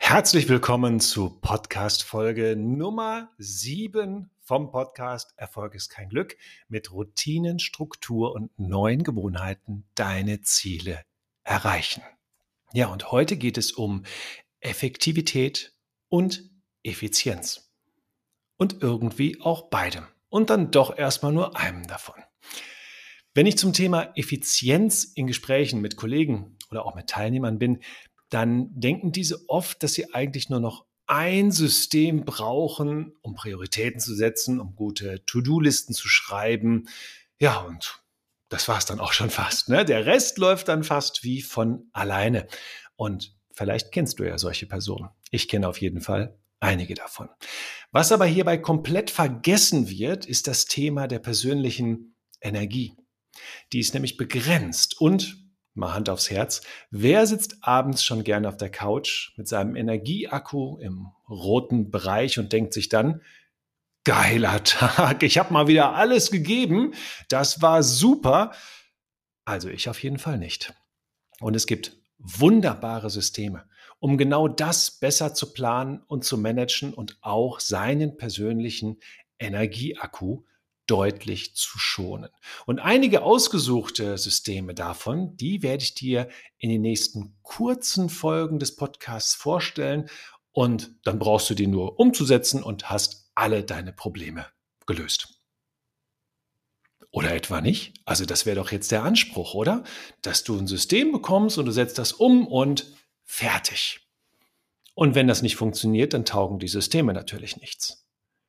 Herzlich willkommen zu Podcast-Folge Nummer 7 vom Podcast Erfolg ist kein Glück mit Routinen, Struktur und neuen Gewohnheiten deine Ziele erreichen. Ja, und heute geht es um Effektivität und Effizienz. Und irgendwie auch beidem. Und dann doch erstmal nur einem davon. Wenn ich zum Thema Effizienz in Gesprächen mit Kollegen oder auch mit Teilnehmern bin, dann denken diese oft, dass sie eigentlich nur noch ein System brauchen, um Prioritäten zu setzen, um gute To-Do-Listen zu schreiben. Ja, und das war es dann auch schon fast. Ne? Der Rest läuft dann fast wie von alleine. Und vielleicht kennst du ja solche Personen. Ich kenne auf jeden Fall einige davon. Was aber hierbei komplett vergessen wird, ist das Thema der persönlichen Energie. Die ist nämlich begrenzt und mal Hand aufs Herz, wer sitzt abends schon gerne auf der Couch mit seinem Energieakku im roten Bereich und denkt sich dann, geiler Tag, ich habe mal wieder alles gegeben, das war super. Also ich auf jeden Fall nicht. Und es gibt wunderbare Systeme, um genau das besser zu planen und zu managen und auch seinen persönlichen Energieakku deutlich zu schonen. Und einige ausgesuchte Systeme davon, die werde ich dir in den nächsten kurzen Folgen des Podcasts vorstellen. Und dann brauchst du die nur umzusetzen und hast alle deine Probleme gelöst. Oder etwa nicht? Also das wäre doch jetzt der Anspruch, oder? Dass du ein System bekommst und du setzt das um und fertig. Und wenn das nicht funktioniert, dann taugen die Systeme natürlich nichts.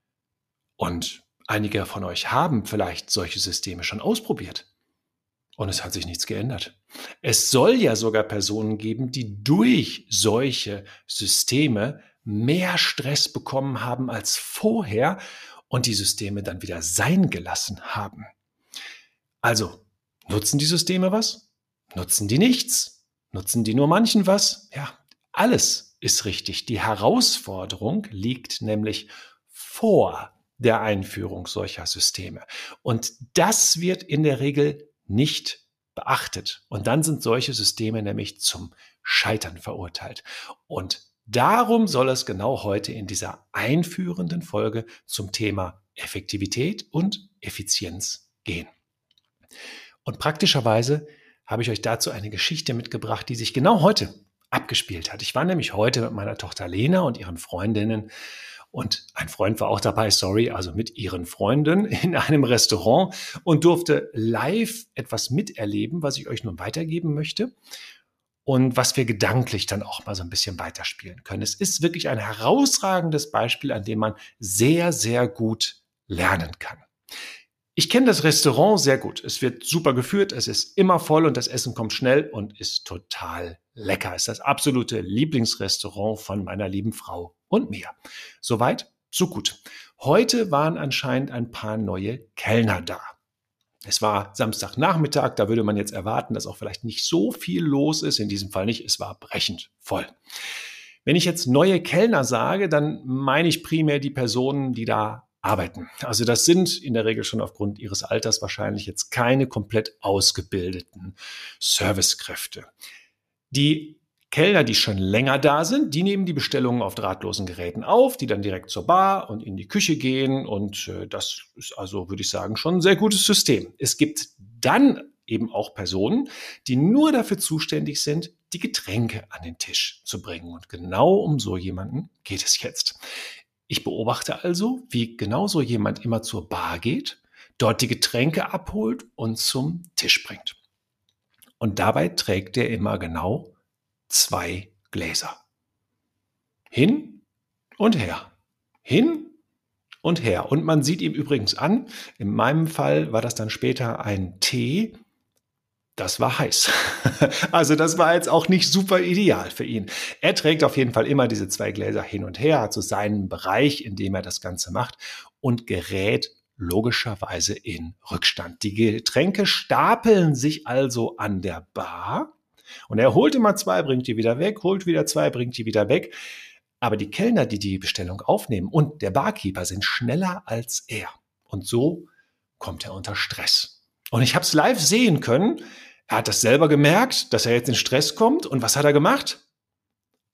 Und einige von euch haben vielleicht solche Systeme schon ausprobiert. Und es hat sich nichts geändert. Es soll ja sogar Personen geben, die durch solche Systeme mehr Stress bekommen haben als vorher und die Systeme dann wieder sein gelassen haben. Also, nutzen die Systeme was? Nutzen die nichts? Nutzen die nur manchen was? Ja, alles ist richtig. Die Herausforderung liegt nämlich vor der Einführung solcher Systeme. Und das wird in der Regel nicht beachtet. Und dann sind solche Systeme nämlich zum Scheitern verurteilt. Und darum soll es genau heute in dieser einführenden Folge zum Thema Effektivität und Effizienz gehen. Und praktischerweise habe ich euch dazu eine Geschichte mitgebracht, die sich genau heute abgespielt hat. Ich war nämlich heute mit meiner Tochter Lena und ihren Freundinnen und ein Freund war auch dabei, also mit ihren Freunden in einem Restaurant und durfte live etwas miterleben, was ich euch nun weitergeben möchte und was wir gedanklich dann auch mal so ein bisschen weiterspielen können. Es ist wirklich ein herausragendes Beispiel, an dem man sehr, sehr gut lernen kann. Ich kenne das Restaurant sehr gut. Es wird super geführt, es ist immer voll und das Essen kommt schnell und ist total lecker. Es ist das absolute Lieblingsrestaurant von meiner lieben Frau und mir. Soweit, so gut. Heute waren anscheinend ein paar neue Kellner da. Es war Samstagnachmittag, da würde man jetzt erwarten, dass auch vielleicht nicht so viel los ist. In diesem Fall nicht, es war brechend voll. Wenn ich jetzt neue Kellner sage, dann meine ich primär die Personen, die da arbeiten. Also das sind in der Regel schon aufgrund ihres Alters wahrscheinlich jetzt keine komplett ausgebildeten Servicekräfte. Die Kellner, die schon länger da sind, die nehmen die Bestellungen auf drahtlosen Geräten auf, die dann direkt zur Bar und in die Küche gehen und das ist also, würde ich sagen, schon ein sehr gutes System. Es gibt dann eben auch Personen, die nur dafür zuständig sind, die Getränke an den Tisch zu bringen und genau um so jemanden geht es jetzt. Ich beobachte also, wie genau so jemand immer zur Bar geht, dort die Getränke abholt und zum Tisch bringt. Und dabei trägt er immer genau 2 Gläser. Hin und her. Hin und her. Und man sieht ihm übrigens an, in meinem Fall war das dann später ein Tee, das war heiß. Also das war jetzt auch nicht super ideal für ihn. Er trägt auf jeden Fall immer diese 2 Gläser hin und her, hat so seinen Bereich, in dem er das Ganze macht und gerät logischerweise in Rückstand. Die Getränke stapeln sich also an der Bar und er holt immer 2, bringt die wieder weg, holt wieder 2, bringt die wieder weg. Aber die Kellner, die die Bestellung aufnehmen und der Barkeeper sind schneller als er. Und so kommt er unter Stress. Und ich habe es live sehen können. Er hat das selber gemerkt, dass er jetzt in Stress kommt. Und was hat er gemacht?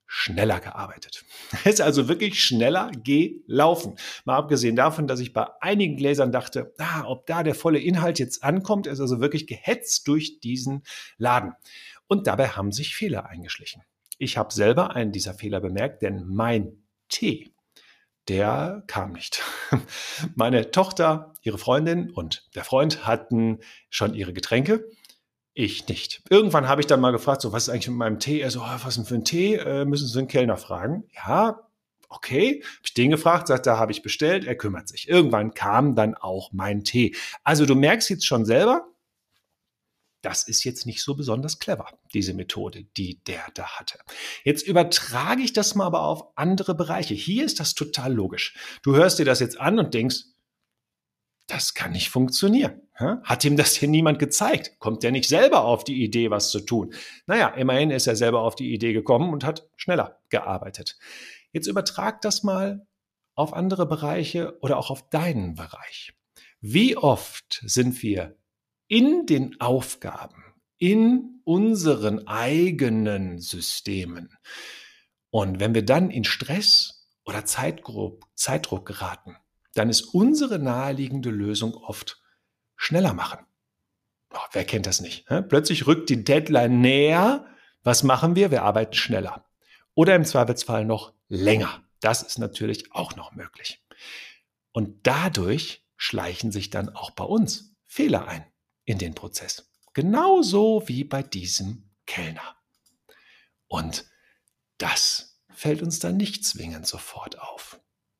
schneller gearbeitet. Er ist also wirklich schneller gelaufen. Mal abgesehen davon, dass ich bei einigen Gläsern dachte, ob da der volle Inhalt jetzt ankommt, ist also wirklich gehetzt durch diesen Laden. Und dabei haben sich Fehler eingeschlichen. Ich habe selber einen dieser Fehler bemerkt, denn mein Tee, der kam nicht. Meine Tochter, ihre Freundin und der Freund hatten schon ihre Getränke. Ich nicht. Irgendwann habe ich dann mal gefragt, so, was ist eigentlich mit meinem Tee? Er so, was ist denn für ein Tee? Müssen Sie den Kellner fragen? Ja, okay. Habe ich den gefragt, sagt, da habe ich bestellt, er kümmert sich. Irgendwann kam dann auch mein Tee. Also du merkst jetzt schon selber, das ist jetzt nicht so besonders clever, diese Methode, die der da hatte. Jetzt übertrage ich das mal aber auf andere Bereiche. Hier ist das total logisch. Du hörst dir das jetzt an und denkst, das kann nicht funktionieren. Hat ihm das hier niemand gezeigt? Kommt der nicht selber auf die Idee, was zu tun? Naja, immerhin ist er selber auf die Idee gekommen und hat schneller gearbeitet. Jetzt übertrag das mal auf andere Bereiche oder auch auf deinen Bereich. Wie oft sind wir in den Aufgaben, in unseren eigenen Systemen und wenn wir dann in Stress oder Zeitdruck geraten, dann ist unsere naheliegende Lösung oft schneller machen. Wer kennt das nicht? Plötzlich rückt die Deadline näher. Was machen wir? Wir arbeiten schneller. Oder im Zweifelsfall noch länger. Das ist natürlich auch noch möglich. Und dadurch schleichen sich dann auch bei uns Fehler ein in den Prozess. Genauso wie bei diesem Kellner. Und das fällt uns dann nicht zwingend sofort auf.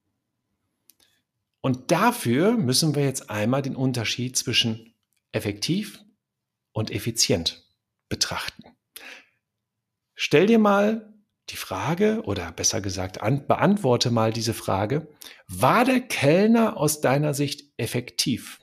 Und dafür müssen wir jetzt einmal den Unterschied zwischen effektiv und effizient betrachten. Stell dir mal die Frage, oder besser gesagt, beantworte mal diese Frage: War der Kellner aus deiner Sicht effektiv?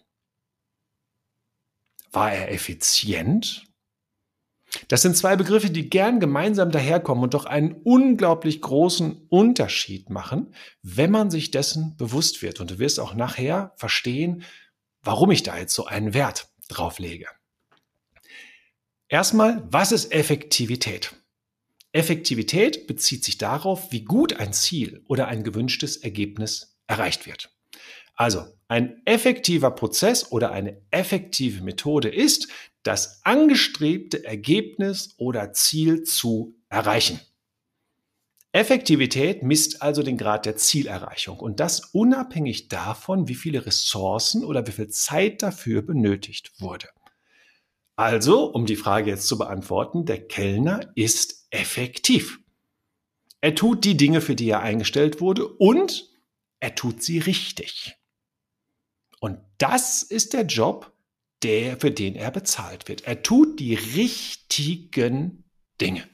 War er effizient? Das sind zwei Begriffe, die gern gemeinsam daherkommen und doch einen unglaublich großen Unterschied machen, wenn man sich dessen bewusst wird. Und du wirst auch nachher verstehen, warum ich da jetzt so einen Wert drauf lege. Erstmal, was ist Effektivität? Effektivität bezieht sich darauf, wie gut ein Ziel oder ein gewünschtes Ergebnis erreicht wird. Also, ein effektiver Prozess oder eine effektive Methode ist, das angestrebte Ergebnis oder Ziel zu erreichen. Effektivität misst also den Grad der Zielerreichung und das unabhängig davon, wie viele Ressourcen oder wie viel Zeit dafür benötigt wurde. Also, um die Frage jetzt zu beantworten, der Kellner ist effektiv. Er tut die Dinge, für die er eingestellt wurde, und er tut sie richtig. Und das ist der Job, für den er bezahlt wird. Er tut die richtigen Dinge.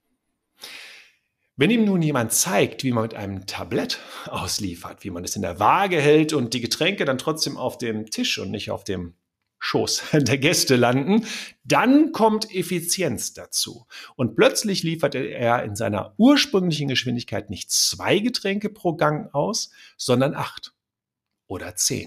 Wenn ihm nun jemand zeigt, wie man mit einem Tablett ausliefert, wie man es in der Waage hält und die Getränke dann trotzdem auf dem Tisch und nicht auf dem Schoß der Gäste landen, dann kommt Effizienz dazu. Und plötzlich liefert er in seiner ursprünglichen Geschwindigkeit nicht 2 Getränke pro Gang aus, sondern 8 oder 10.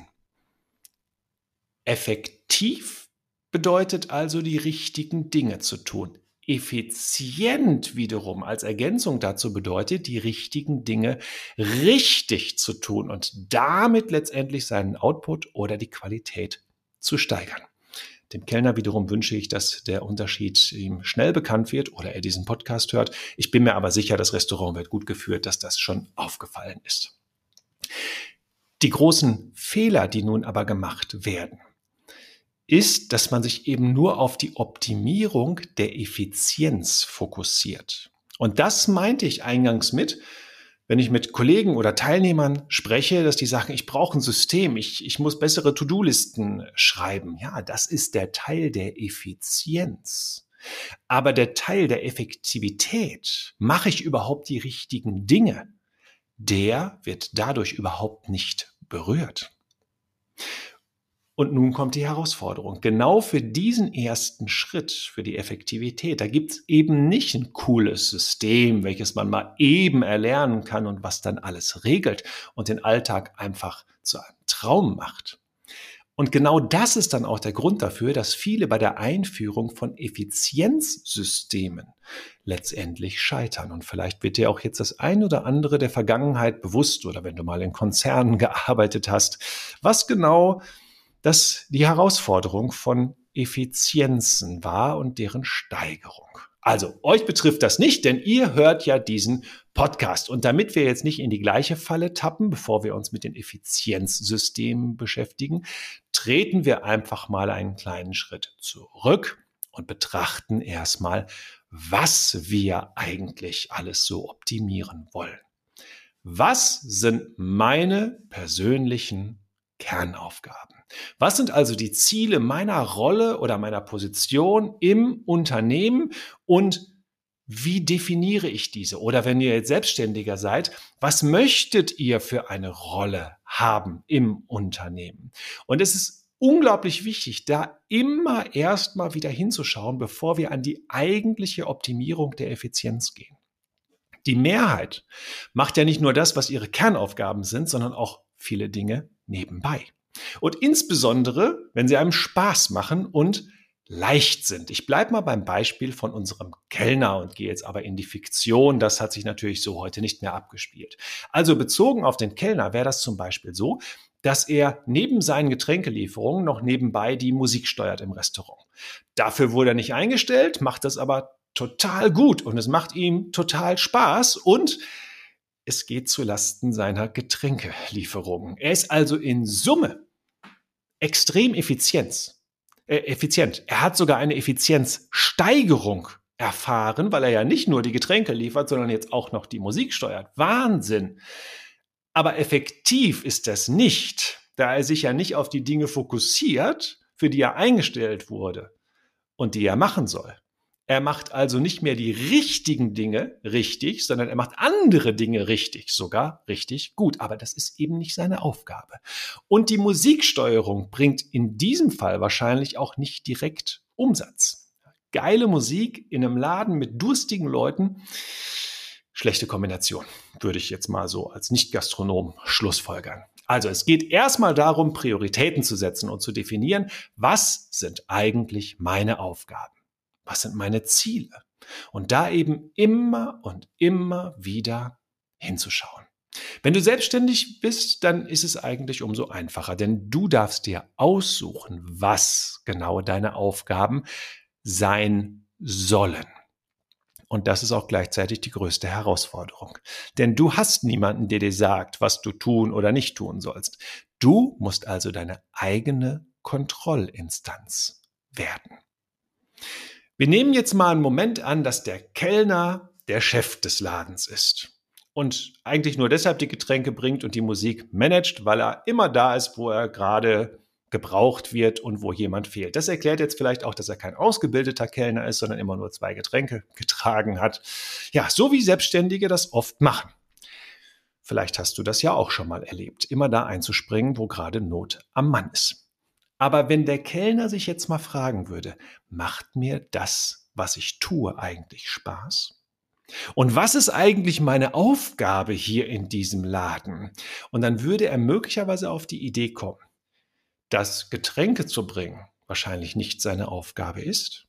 Effektiv bedeutet also, die richtigen Dinge zu tun. Effizient wiederum als Ergänzung dazu bedeutet, die richtigen Dinge richtig zu tun und damit letztendlich seinen Output oder die Qualität zu steigern. Dem Kellner wiederum wünsche ich, dass der Unterschied ihm schnell bekannt wird oder er diesen Podcast hört. Ich bin mir aber sicher, das Restaurant wird gut geführt, dass das schon aufgefallen ist. Die großen Fehler, die nun aber gemacht werden, ist, dass man sich eben nur auf die Optimierung der Effizienz fokussiert. Und das meinte ich eingangs mit, wenn ich mit Kollegen oder Teilnehmern spreche, dass die sagen, ich brauche ein System, ich muss bessere To-Do-Listen schreiben. Ja, das ist der Teil der Effizienz. Aber der Teil der Effektivität, mache ich überhaupt die richtigen Dinge, der wird dadurch überhaupt nicht berührt. Und nun kommt die Herausforderung. Genau für diesen ersten Schritt, für die Effektivität, da gibt es eben nicht ein cooles System, welches man mal eben erlernen kann und was dann alles regelt und den Alltag einfach zu einem Traum macht. Und genau das ist dann auch der Grund dafür, dass viele bei der Einführung von Effizienzsystemen letztendlich scheitern. Und vielleicht wird dir auch jetzt das ein oder andere der Vergangenheit bewusst oder wenn du mal in Konzernen gearbeitet hast, was genau die Herausforderung von Effizienzen war und deren Steigerung. Also, euch betrifft das nicht, denn ihr hört ja diesen Podcast. Und damit wir jetzt nicht in die gleiche Falle tappen, bevor wir uns mit den Effizienzsystemen beschäftigen, treten wir einfach mal einen kleinen Schritt zurück und betrachten erstmal, was wir eigentlich alles so optimieren wollen. Was sind meine persönlichen Kernaufgaben? Was sind also die Ziele meiner Rolle oder meiner Position im Unternehmen und wie definiere ich diese? Oder wenn ihr jetzt Selbstständiger seid, was möchtet ihr für eine Rolle haben im Unternehmen? Und es ist unglaublich wichtig, da immer erstmal wieder hinzuschauen, bevor wir an die eigentliche Optimierung der Effizienz gehen. Die Mehrheit macht ja nicht nur das, was ihre Kernaufgaben sind, sondern auch viele Dinge nebenbei. Und insbesondere, wenn sie einem Spaß machen und leicht sind. Ich bleibe mal beim Beispiel von unserem Kellner und gehe jetzt aber in die Fiktion. Das hat sich natürlich so heute nicht mehr abgespielt. Also bezogen auf den Kellner wäre das zum Beispiel so, dass er neben seinen Getränkelieferungen noch nebenbei die Musik steuert im Restaurant. Dafür wurde er nicht eingestellt, macht das aber total gut und es macht ihm total Spaß und es geht zu Lasten seiner Getränkelieferungen. Er ist also in Summe extrem effizient. Er hat sogar eine Effizienzsteigerung erfahren, weil er ja nicht nur die Getränke liefert, sondern jetzt auch noch die Musik steuert. Wahnsinn! Aber effektiv ist das nicht, da er sich ja nicht auf die Dinge fokussiert, für die er eingestellt wurde und die er machen soll. Er macht also nicht mehr die richtigen Dinge richtig, sondern er macht andere Dinge richtig, sogar richtig gut. Aber das ist eben nicht seine Aufgabe. Und die Musiksteuerung bringt in diesem Fall wahrscheinlich auch nicht direkt Umsatz. Geile Musik in einem Laden mit durstigen Leuten, schlechte Kombination, würde ich jetzt mal so als Nicht-Gastronom schlussfolgern. Also es geht erstmal darum, Prioritäten zu setzen und zu definieren, was sind eigentlich meine Aufgaben? Was sind meine Ziele? Und da eben immer und immer wieder hinzuschauen. Wenn du selbstständig bist, dann ist es eigentlich umso einfacher, denn du darfst dir aussuchen, was genau deine Aufgaben sein sollen. Und das ist auch gleichzeitig die größte Herausforderung. Denn du hast niemanden, der dir sagt, was du tun oder nicht tun sollst. Du musst also deine eigene Kontrollinstanz werden. Wir nehmen jetzt mal einen Moment an, dass der Kellner der Chef des Ladens ist und eigentlich nur deshalb die Getränke bringt und die Musik managt, weil er immer da ist, wo er gerade gebraucht wird und wo jemand fehlt. Das erklärt jetzt vielleicht auch, dass er kein ausgebildeter Kellner ist, sondern immer nur 2 Getränke getragen hat. Ja, so wie Selbstständige das oft machen. Vielleicht hast du das ja auch schon mal erlebt, immer da einzuspringen, wo gerade Not am Mann ist. Aber wenn der Kellner sich jetzt mal fragen würde, macht mir das, was ich tue, eigentlich Spaß? Und was ist eigentlich meine Aufgabe hier in diesem Laden? Und dann würde er möglicherweise auf die Idee kommen, dass Getränke zu bringen wahrscheinlich nicht seine Aufgabe ist,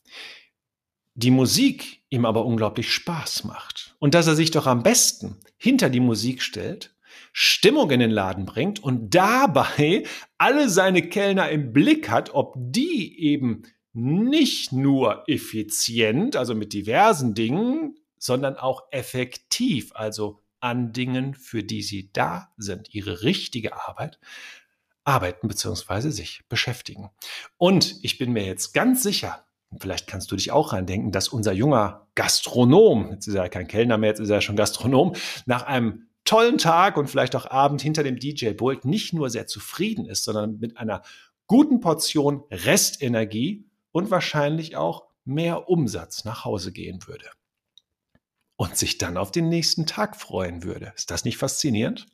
die Musik ihm aber unglaublich Spaß macht und dass er sich doch am besten hinter die Musik stellt, Stimmung in den Laden bringt und dabei alle seine Kellner im Blick hat, ob die eben nicht nur effizient, also mit diversen Dingen, sondern auch effektiv, also an Dingen, für die sie da sind, ihre richtige Arbeit, arbeiten bzw. sich beschäftigen. Und ich bin mir jetzt ganz sicher, vielleicht kannst du dich auch reindenken, dass unser junger Gastronom, jetzt ist er kein Kellner mehr, jetzt ist er schon Gastronom, nach einem tollen Tag und vielleicht auch Abend hinter dem DJ-Pult nicht nur sehr zufrieden ist, sondern mit einer guten Portion Restenergie und wahrscheinlich auch mehr Umsatz nach Hause gehen würde. Und sich dann auf den nächsten Tag freuen würde. Ist das nicht faszinierend?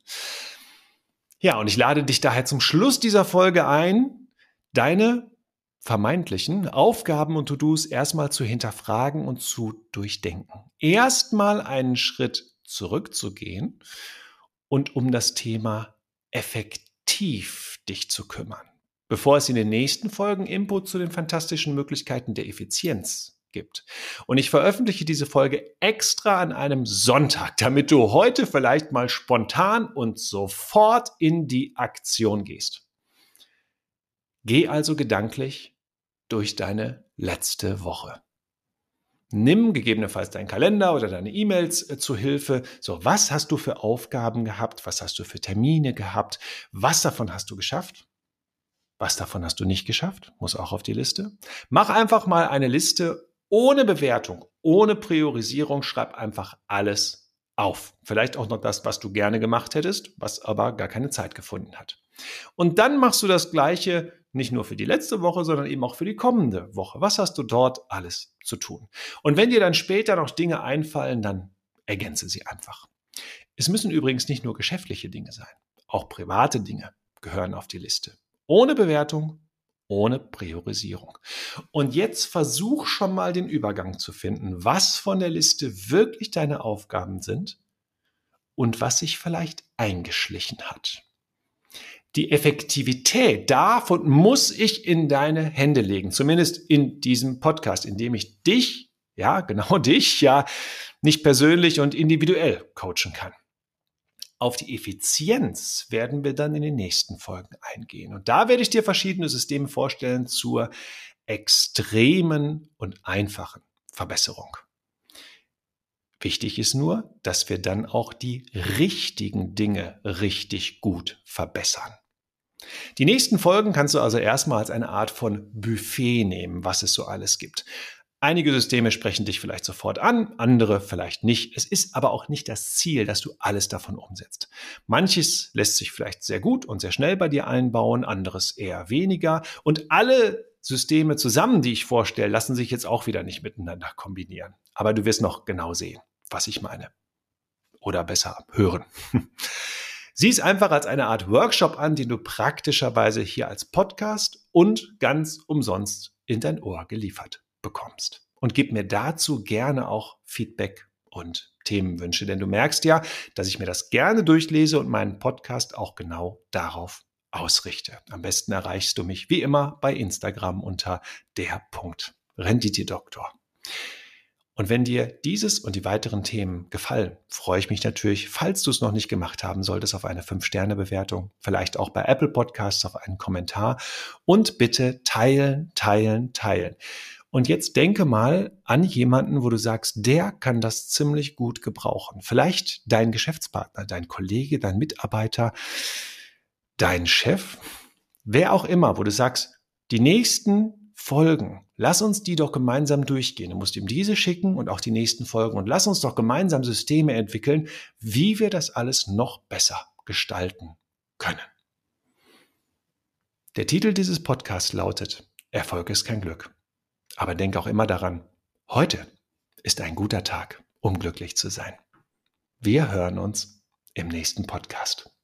Ja, und ich lade dich daher zum Schluss dieser Folge ein, deine vermeintlichen Aufgaben und To-Dos erstmal zu hinterfragen und zu durchdenken. Erstmal einen Schritt zurückzugehen und um das Thema effektiv dich zu kümmern. bevor es in den nächsten Folgen Input zu den fantastischen Möglichkeiten der Effizienz gibt. Und ich veröffentliche diese Folge extra an einem Sonntag, damit du heute vielleicht mal spontan und sofort in die Aktion gehst. Geh also gedanklich durch deine letzte Woche. Nimm gegebenenfalls deinen Kalender oder deine E-Mails zu Hilfe. So, was hast du für Aufgaben gehabt? Was hast du für Termine gehabt? Was davon hast du geschafft? Was davon hast du nicht geschafft? Muss auch auf die Liste. Mach einfach mal eine Liste ohne Bewertung, ohne Priorisierung. Schreib einfach alles auf. Vielleicht auch noch das, was du gerne gemacht hättest, was aber gar keine Zeit gefunden hat. Und dann machst du das Gleiche nicht nur für die letzte Woche, sondern eben auch für die kommende Woche. Was hast du dort alles zu tun? Und wenn dir dann später noch Dinge einfallen, dann ergänze sie einfach. Es müssen übrigens nicht nur geschäftliche Dinge sein. Auch private Dinge gehören auf die Liste. Ohne Bewertung, ohne Priorisierung. Und jetzt versuch schon mal den Übergang zu finden, was von der Liste wirklich deine Aufgaben sind und was sich vielleicht eingeschlichen hat. Die Effektivität darf und muss ich in deine Hände legen, zumindest in diesem Podcast, in dem ich dich, ja, genau dich, ja, nicht persönlich und individuell coachen kann. Auf die Effizienz werden wir dann in den nächsten Folgen eingehen. Und da werde ich dir verschiedene Systeme vorstellen zur extremen und einfachen Verbesserung. Wichtig ist nur, dass wir dann auch die richtigen Dinge richtig gut verbessern. Die nächsten Folgen kannst du also erstmal als eine Art von Buffet nehmen, was es so alles gibt. Einige Systeme sprechen dich vielleicht sofort an, andere vielleicht nicht. Es ist aber auch nicht das Ziel, dass du alles davon umsetzt. Manches lässt sich vielleicht sehr gut und sehr schnell bei dir einbauen, anderes eher weniger. Und alle Systeme zusammen, die ich vorstelle, lassen sich jetzt auch wieder nicht miteinander kombinieren. Aber du wirst noch genau sehen, was ich meine. Oder besser hören. Sieh es einfach als eine Art Workshop an, den du praktischerweise hier als Podcast und ganz umsonst in dein Ohr geliefert bekommst. Und gib mir dazu gerne auch Feedback und Themenwünsche, denn du merkst ja, dass ich mir das gerne durchlese und meinen Podcast auch genau darauf ausrichte. Am besten erreichst du mich wie immer bei Instagram unter der.Renditedoktor. Und wenn dir dieses und die weiteren Themen gefallen, freue ich mich natürlich, falls du es noch nicht gemacht haben solltest, auf eine 5-Sterne-Bewertung, vielleicht auch bei Apple Podcasts auf einen Kommentar und bitte teilen, teilen, teilen. Und jetzt denke mal an jemanden, wo du sagst, der kann das ziemlich gut gebrauchen. Vielleicht dein Geschäftspartner, dein Kollege, dein Mitarbeiter, dein Chef, wer auch immer, wo du sagst, die nächsten Folgen, lass uns die doch gemeinsam durchgehen. Du musst ihm diese schicken und auch die nächsten Folgen und lass uns doch gemeinsam Systeme entwickeln, wie wir das alles noch besser gestalten können. Der Titel dieses Podcasts lautet: Erfolg ist kein Glück. Aber denk auch immer daran, heute ist ein guter Tag, um glücklich zu sein. Wir hören uns im nächsten Podcast.